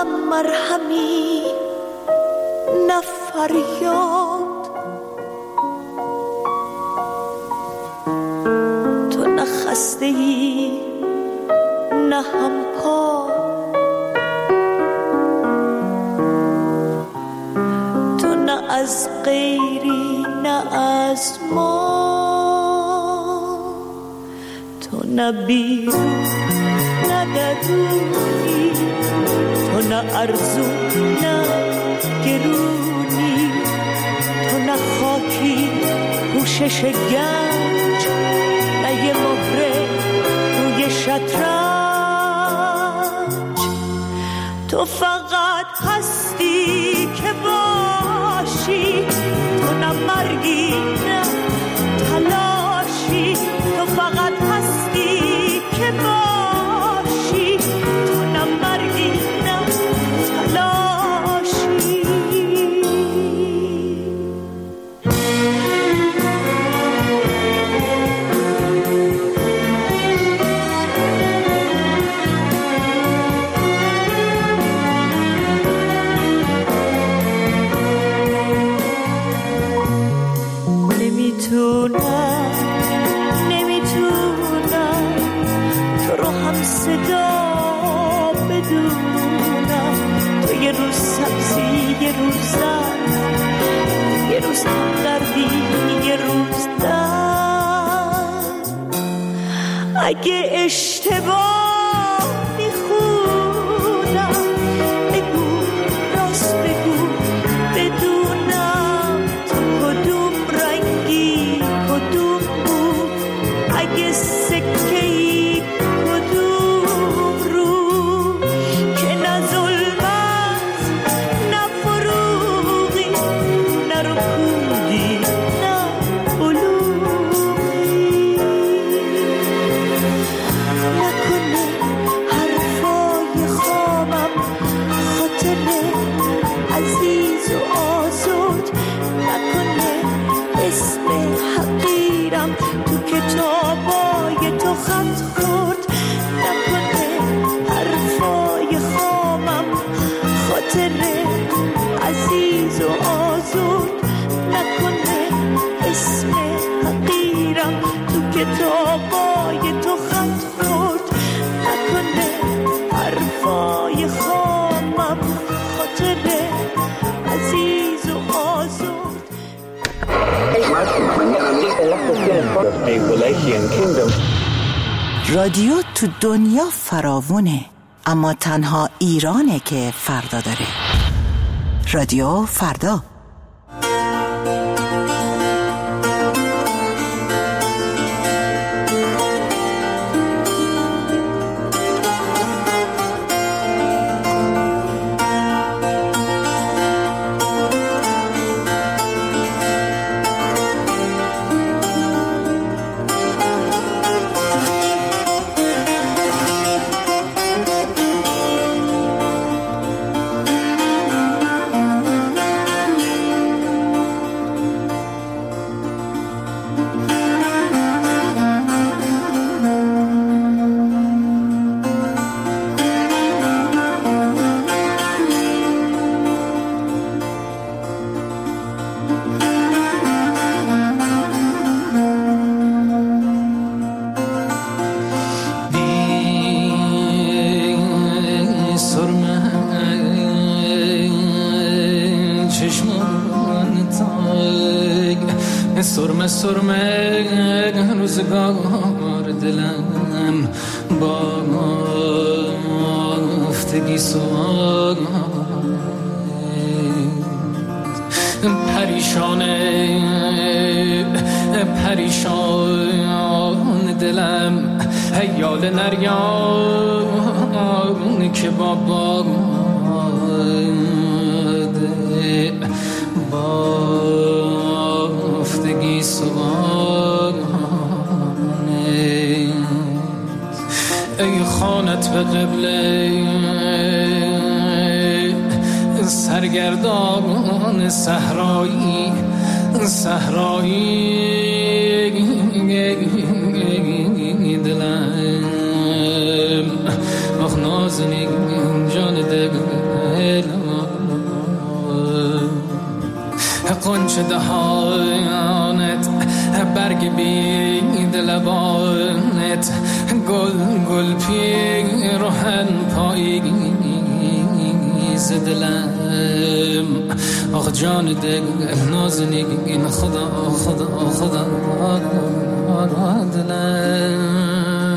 مرهمی نه فریاد، تو نه خسته ای نه همپا، تو نه از غیری نه از ما، تو نه بیرون نه درونی، تو نه ارزو نه گرونی، تو نه خاکی پوشش گنج نه یه مهره روی شطرنج، تو فقط هستی که باشی، تو نه مرگی نه تلاشی، تو فقط هستی که باشی، تو نه مرگی نه تلاشی. نمیتونم تو رو هم صدا بدونم، تو یه روز سبزی یه روز زرد، یه روز هم دردی یه روز درد، اگه اشتباه میخونم بگو راست بگو بدونم تو کدوم رنگی کدوم بود، اگه سکه‌ای کدوم رو، که نه ظلمت نه فروغی نه رکودی نه بلوغی، نکنه حرفای خامم خاطره عزیز و آزرد، نکنه اسم حقیرم تو کتابای تو خط خورد، نکنه حرفای خامم خاطره عزیز و آزرد، نکنه اسم حقیرم تو کتابای تو خط خورد، نکنه حرفای خامم خاطره عزیز و آزرد. رادیو تو دنیا فراوونه، اما تنها ایرانه که فردا داره. رادیو فردا. سرمه روزگار دلم بافتگی سواد پریشان دلم هیال نریان که بابا بافتگی سوانه ای خانت به قبله سرگردان صحرایی دلم آخ نازنین جان دل نوش دهانت، برگ بید لبانت، گل پیرهن پاییز دلم. آخ جان دل نازنین خدا دلم.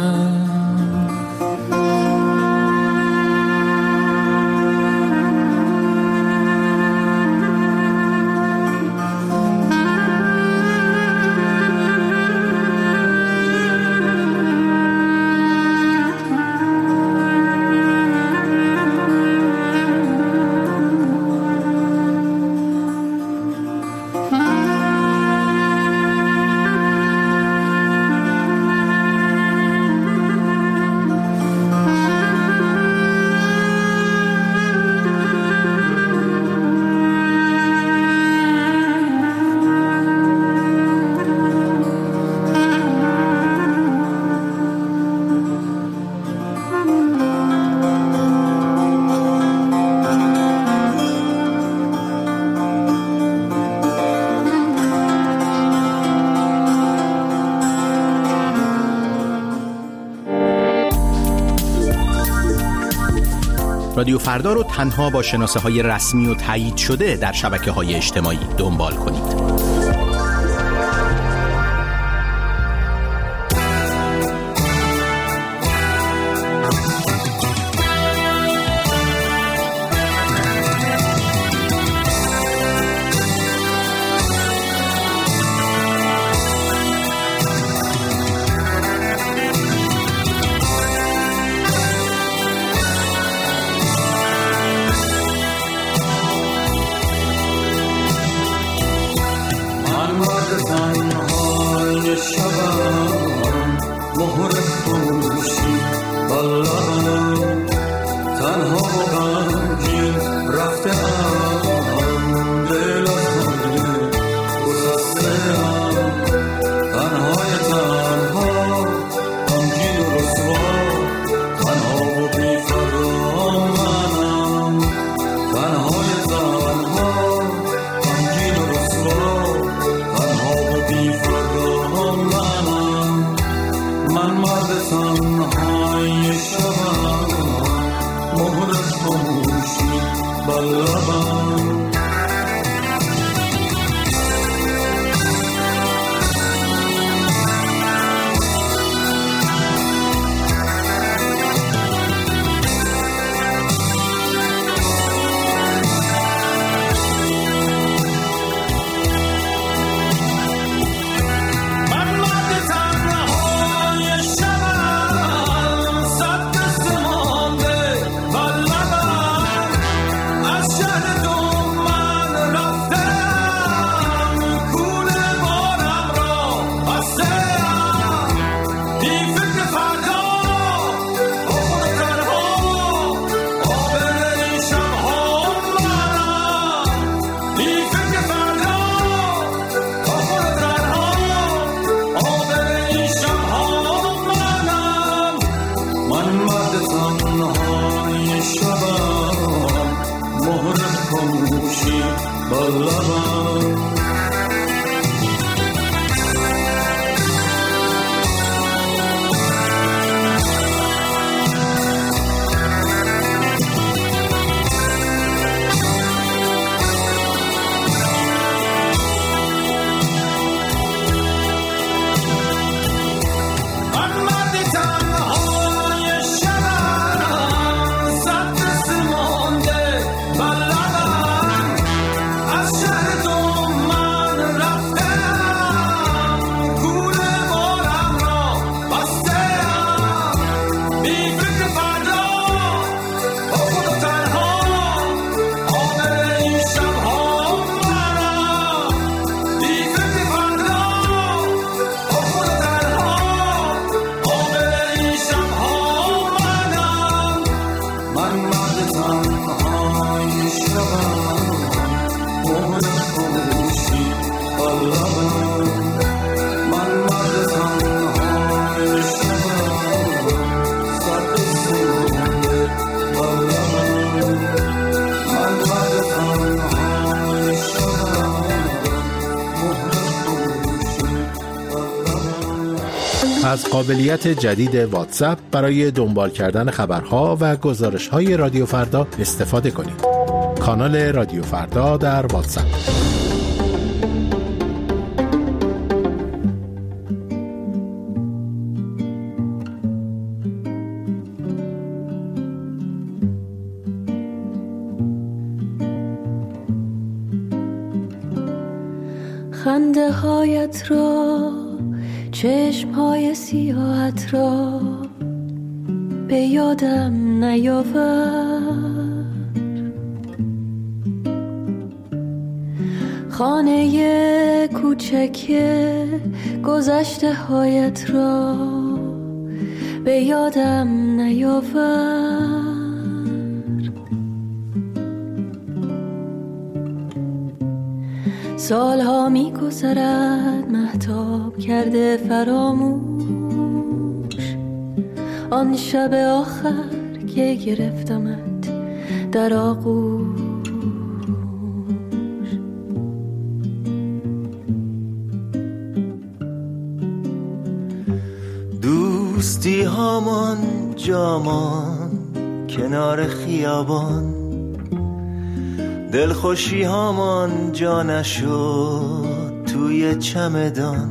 رادیو فردا رو تنها با شناسه‌های رسمی و تایید شده در شبکه‌های اجتماعی دنبال کنید. از شهر دوم از قابلیت جدید واتساپ برای دنبال کردن خبرها و گزارش‌های رادیو فردا استفاده کنید. کانال رادیو فردا در واتساپ. خنده هایت را، چشم های سیاهت را به یادم نیاور. خانه کوچک گذشته هایت را به یادم نیاور. سالها می گذرد مهتاب کرده فراموش آن شب آخر که گرفتمت در آغوش. دوستی هامان جامان کنار خیابان، دلخوشی هامان جا نشد توی چمدان.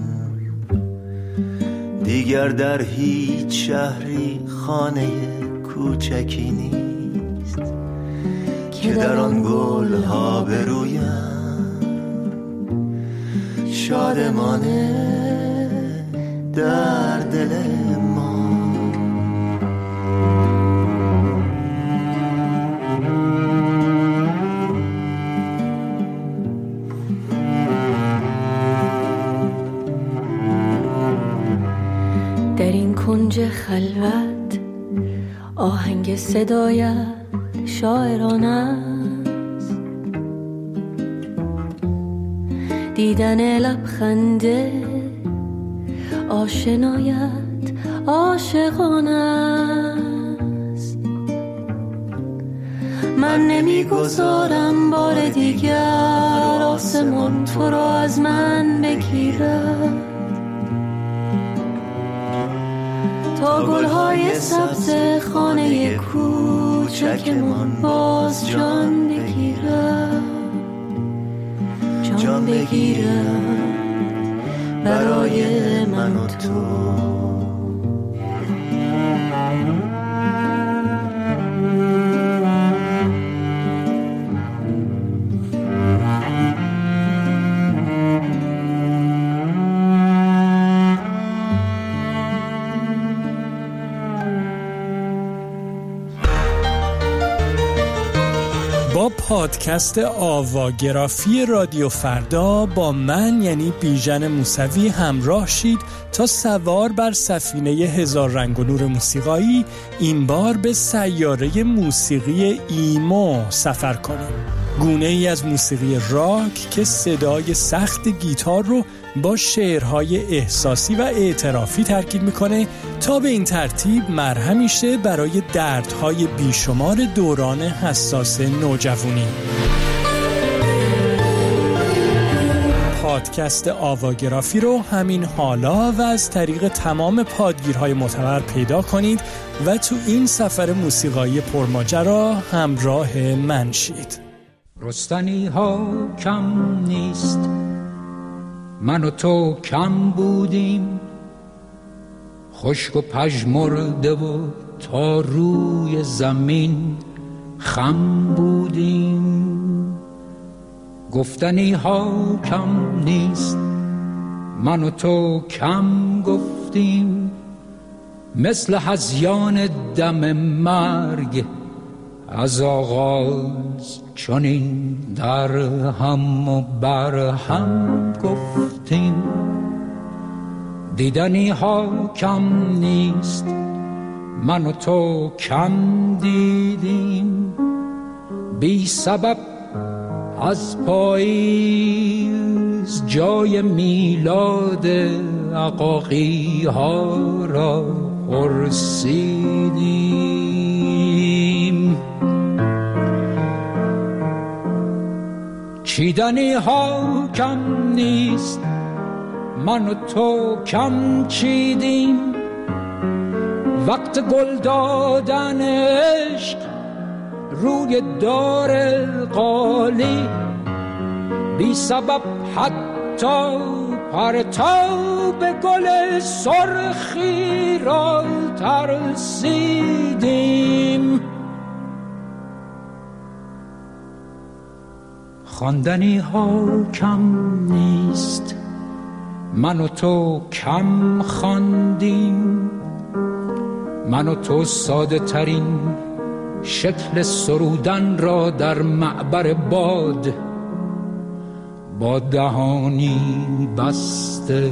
دیگر در هیچ شهری خانه کوچکی نیست که در آن گل ها برویم شادمانه در دل ما. در این کنج خلوت آهنگ صدایت شاعرانه است، دیدن لبخنده آشنایت عاشقانه است. من نمیگذارم بار دیگر آسمان تو را از من بگیرد، تا گلهای سبز خانه کوچکمان باز جان بگیرد، جان بگیرد برای من و تو. با پادکست آواگرافی رادیو فردا با من یعنی بیژن موسوی همراه شید تا سوار بر سفینه هزار رنگ و نور موسیقایی این بار به سیاره موسیقی ایمو سفر کنیم. گونه ای از موسیقی راک که صدای سخت گیتار رو با شعرهای احساسی و اعترافی ترکیب میکنه تا به این ترتیب مرهمی شه برای دردهای بیشمار دوران حساس نوجوانی. پادکست آواگرافی رو همین حالا و از طریق تمام پادگیرهای معتبر پیدا کنید و تو این سفر موسیقایی پرماجرا همراه من شید. رستنی ها کم نیست، من و تو کم بودیم، خشک و پژمرده و تا روی زمین خم بودیم. گفتنی ها کم نیست، من و تو کم گفتیم، مثل هذیان دم مرگ از آغاز چنین در هم و بر هم گفتیم. دیدنی ها کم نیست، من و تو کم دیدیم، بی سبب از پاییز جای میلاد عقاقی ها را پرسیدیم. چیدنی ها کم نیست، من و تو کم چیدیم. وقت گل دادن عشق روی دار قالی، بی سبب حتی پرتاب گل سرخی را ترسیدیم. خواندنی ها کم نیست، من و تو کم خواندیم. من و تو ساده ترین شکل سرودن را در معبر باد با دهانی بسته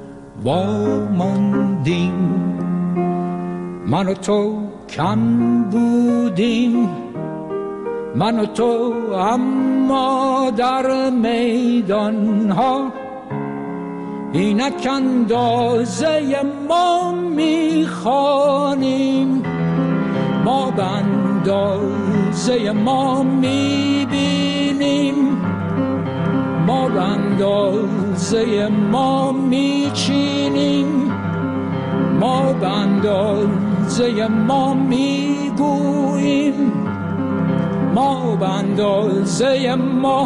واماندیم. من و تو کم بودیم، من و تو اما در میدان ها اینک اندازه ما میخوانیم. ما به اندازه ما میبینیم، ما به اندازه ما میچینیم، ما به اندازه ما میگوییم، ما به اندازه ما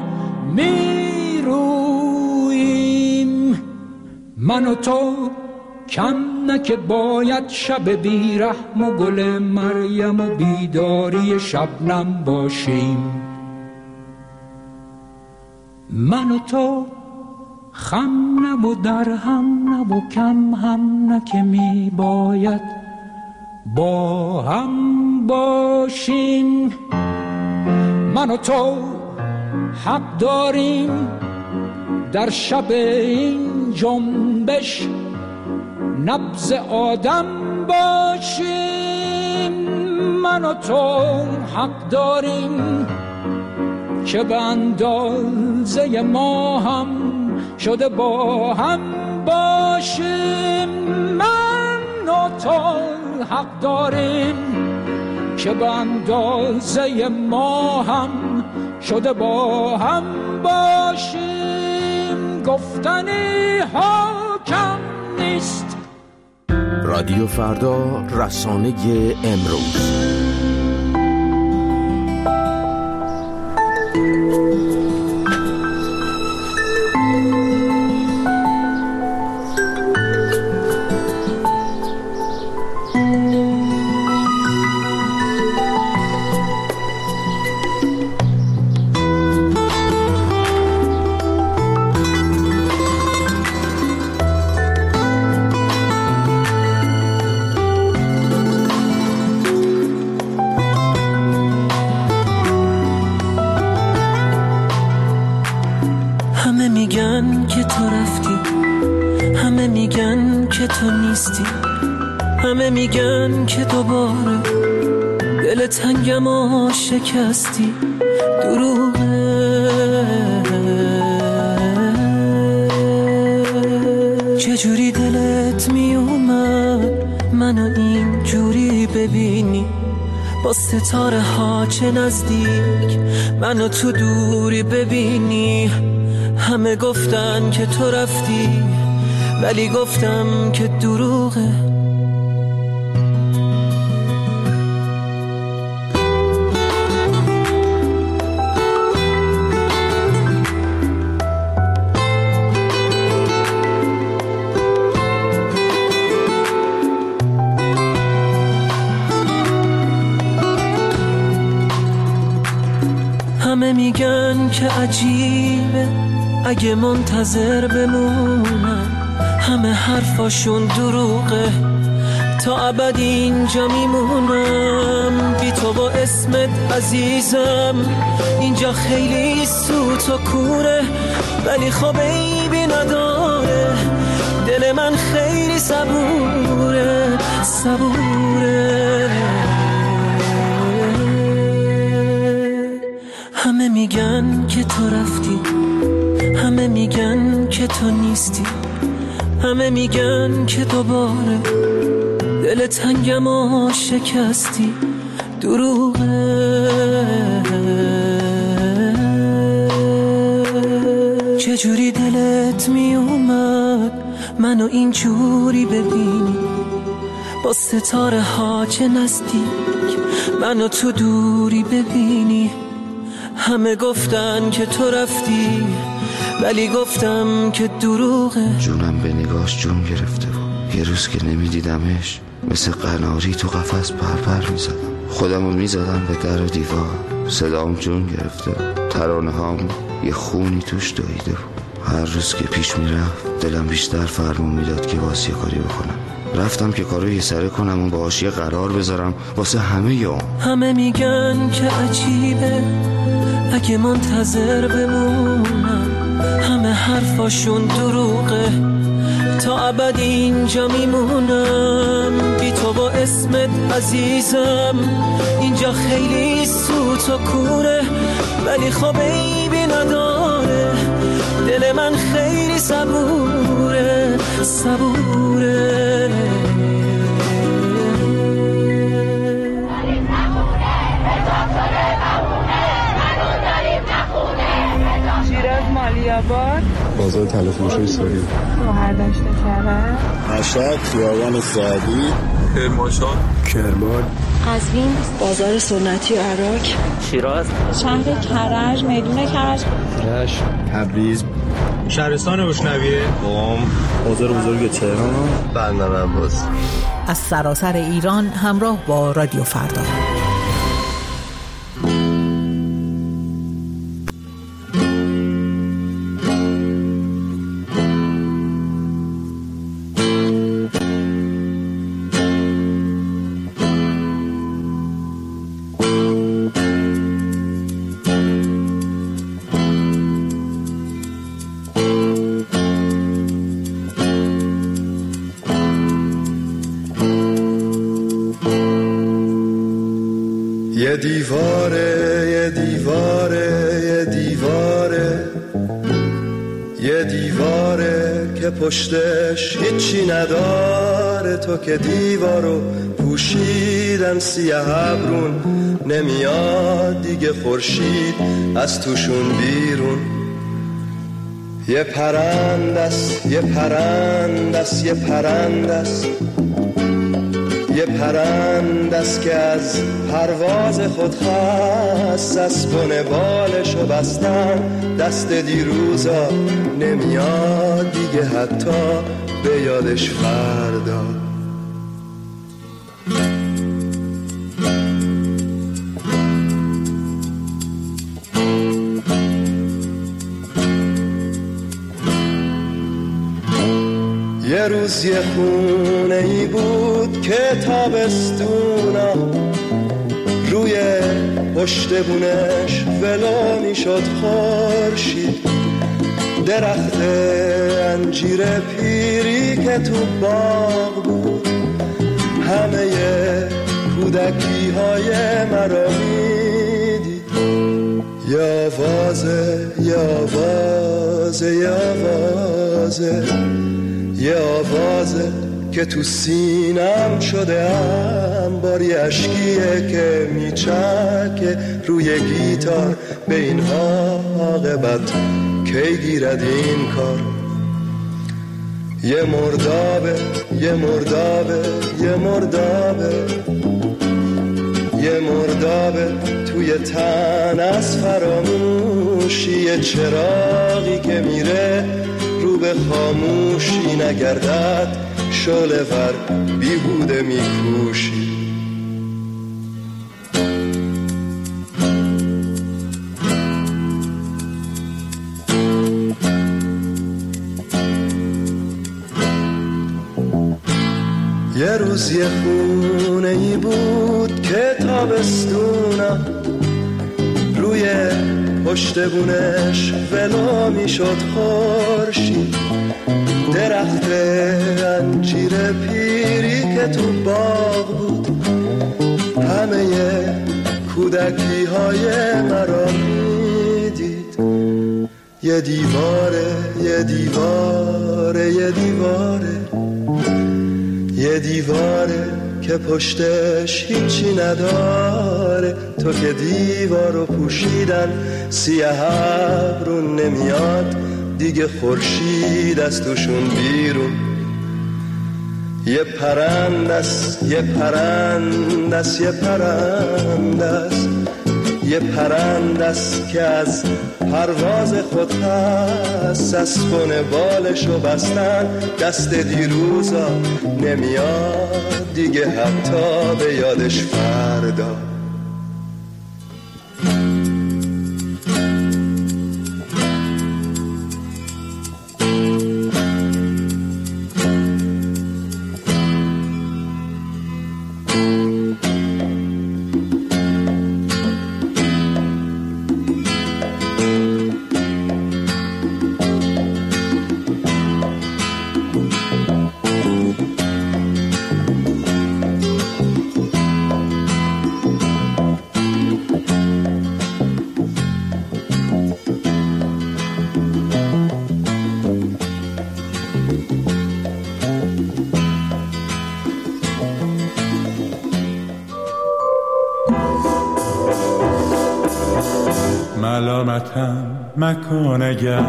میرویم. من و تو کم نه که باید شب بیرحم و گل مریم و بیداری شبنم باشیم. من و تو خم نه و در هم نه و کم هم نه که می باید با هم باشیم. من و تو حق داریم در شب این جنبش نبض آدم باشیم. من و تو حق داریم که به اندازه ما هم شده با هم باشیم. من و تو حق داریم که به اندازه ما هم شده با هم باشیم. گفتنی ها کم نیست. رادیو فردا، رسانه امروز. همه میگن که تو رفتی، همه میگن که تو نیستی، همه میگن که دوباره دل تنگم و شکستی. دروغه، چجوری دلت میومد منو اینجوری ببینی؟ با ستاره ها چه نزدیک منو تو دوری ببینی. همه گفتن که تو رفتی ولی گفتم که دروغه. همه میگن که عجیبه اگه منتظر بمونم، همه حرفاشون دروغه، تا ابد اینجا میمونم. بی تو با اسمت عزیزم اینجا خیلی سوت و کوره، ولی خب عیبی نداره، دل من خیلی صبوره صبوره. همه میگن که تو رفتی، همه میگن که تو نیستی، همه میگن که دوباره دل تنگم و شکستی. دروغه، چجوری دلت میومد منو اینجوری ببینی، با ستاره ها چه نزدیک منو تو دوری ببینی. همه گفتن که تو رفتی ولی گفتم که دروغه. جونم به نگاش جون گرفته بود. یه روز که نمیدیدمش مثل قناری تو قفس پرپر میزدم. خودمو میزدم به در و دیوار. صدام جون گرفته بود. ترانه هام یه خونی توش دویده بود. هر روز که پیش میرفت دلم بیشتر فرمون میداد که واسه کاری بکنم. رفتم که کارو یه سره کنم و باهاش یه قرار بذارم واسه همه میگن که عجیبه اگه منتظر بمونم، همه حرفاشون دروغه، تا ابد اینجا میمونم بی تو با اسمت عزیزم. اینجا خیلی سوت و کوره ولی خب عیبی نداره، دل من خیلی صبوره. شیراز مالیاباد، بازار تلفروشی سوری، مهردشت کرد، مشهد، خیابان سعدی، کرمانشاه، کرمان، قزوین، بازار سنتی و عراق، شیراز، شهر کرج، میدون کرج، رشت، تبریز، شهرستان بوشنویه، قم، بازار بزرگ تهران، بندر عباس. از سراسر ایران همراه با رادیو فردا. یه دیواره یه دیواره یه دیواره یه دیواره که پشتش هیچی نداره. تو که دیوارو پوشیدن سیاه ابرون، نمیاد دیگه خورشید از توشون بیرون. یه پرندست یه پرندست یه پرندست یه پرندست که از پرواز خود خست، از بن بالشو بستن دست دیروزا، نمیاد دیگه حتی به یادش فردا. یه روز یه خونه ای بود که تابستونا روی پشت بونش ولو میشد خورشید. درخت انجیر پیری که تو باغ بود همه کودکی های مرا میدید. یه آوازه یه آوازه یه آوازه یه آوازه که تو سینم شده انباری، اشکیه که میچکه روی گیتار. به این عاقبت کی گیرد این کار؟ یه مردابه یه مردابه یه مردابه یه مردابه توی تن از فراموشی. یه چراغی که میره رو به خاموشی، نگردد شعله ور بیهوده میکوشی. یه روز یه خونه ای بود که تابستونا روی پشت بونش ولو میشد خورشید. درخت انجیر پیری که تو باغ بود همه کودکی های مرا میدید. یه دیواره یه دیواره یه دیواره یه دیواره که پشتش هیچی نداره. تو که دیوارو پوشیدن سیاه ابرون، نمیاد دیگه خورشید از توشون بیرون. یه پرندست یه پرندست یه پرندست یه پرندست که از پرواز خود هست اسبون بالشو بستن دست دیروزا نمیاد دیگه حتی به یادش فردا ملامتم مکن اگر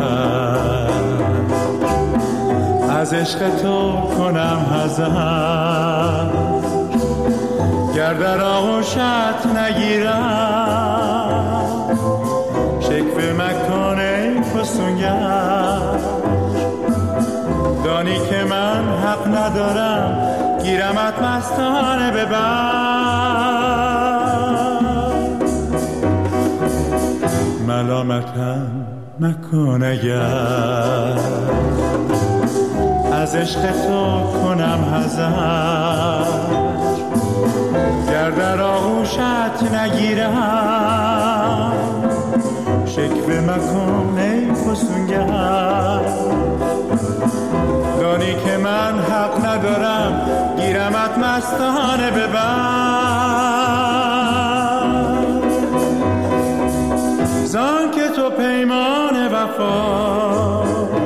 از عشق تو کنم حذر گر در آغوشت نگیرم شکوه مکن ای فسونگر دانی که من حق ندارم گیرمت مستانه ببر ملامتم مکن اگر از عشق تو کنم حذر گر در آغوشت نگیرم شکوه مکن ای فسونگر دانی که من حق ندارم گیرمت مستانه ببر زان که تو پیمان وفا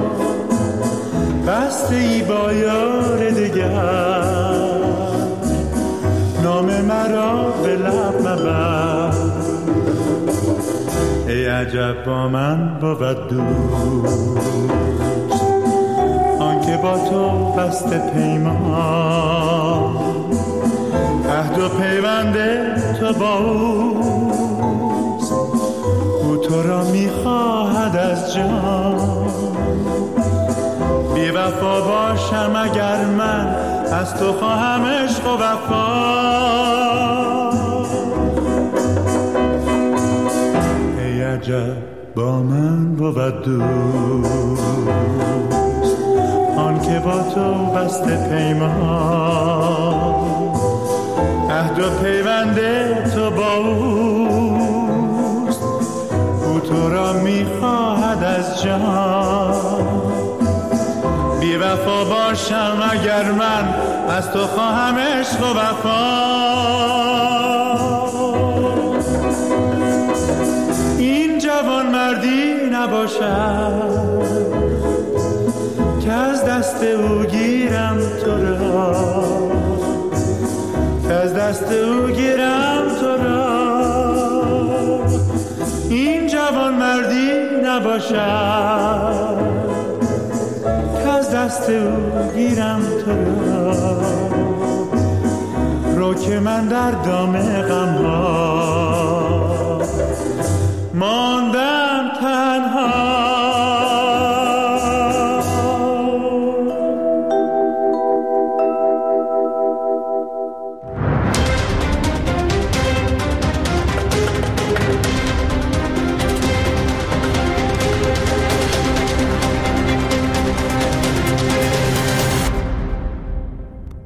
بسته ای با یار دگر نام مرا به لب مبر ای عجب با من بود دوست آنکه با تو بسته پیمان عهد و پیوند تو با اوست او تو را میخواهد از جان بی وفا باشم اگر من از تو خواهم عشق و وفا ای عجب با من بود دوست آن که با تو بسته پیمان عهد و پیوند تو با اوست او تو را میخواهد از جان بی وفا باشم اگر من از تو خواهم عشق و وفا این جوان مردی نباشد که از دست او گیرم تو را که از دست او گیرم تو را این جوان مردی نباشد که از دست او گیرم تو را رو که من در دام غم ها